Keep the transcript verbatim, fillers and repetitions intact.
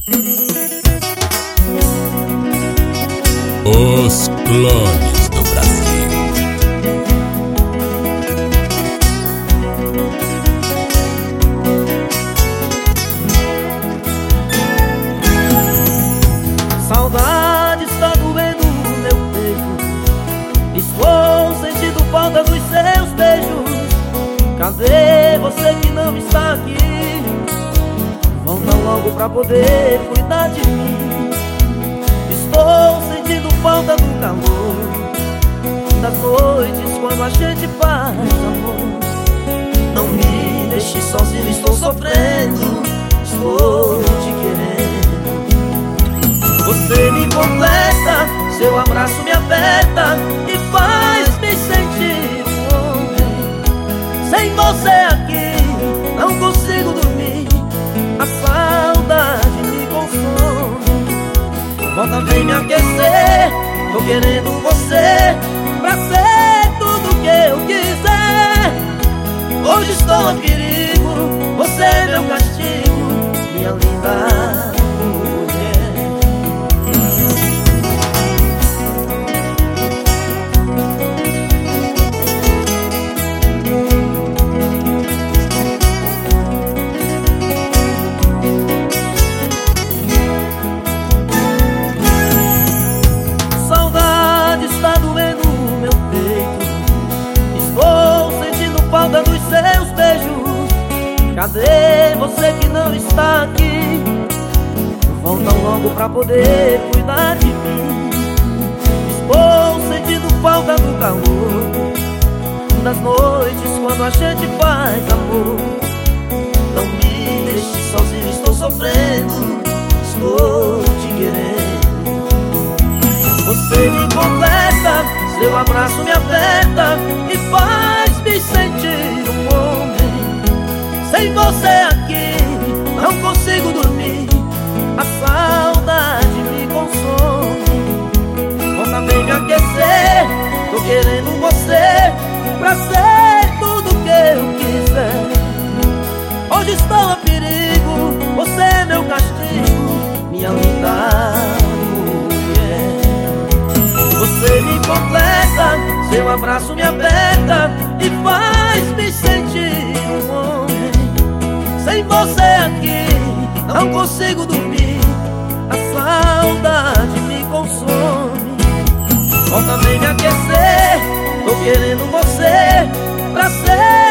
Os clones do Brasil. Saudade está doendo no meu peito. Estou sentindo falta dos seus beijos. Cadê você que não está aqui? Volta logo pra poder cuidar de mim. Estou sentindo falta do calor das noites quando a gente faz amor. Não me deixe sozinho, estou sofrendo, estou te querendo. Você me completa, seu abraço me aperta e faz me sentir um homem. Sem você aqui, não consigo dormir, a saudade me consome. Volta, vem me aquecer, tô querendo você pra ser tudo que eu quiser. Hoje estou a perigo, você é meu castigo, minha linda dos seus beijos. Cadê você que não está aqui? Volta logo pra poder cuidar de mim. Estou sentindo falta do calor das noites quando a gente faz amor. Não me deixe sozinho, estou sofrendo, estou te querendo. Você me completa, seu abraço me aperta e faz me sentir um homem. Sem você aqui, não consigo dormir, a saudade me consome. Volta, vem me aquecer, tô querendo você pra ser tudo que eu quiser. Hoje estou a perigo, você é meu castigo, minha linda mulher. Você me completa, seu abraço me aperta e faz me sentir um homem. Sem você aqui, não consigo dormir, a saudade me consome. Volta, vem me aquecer, tô querendo você pra ser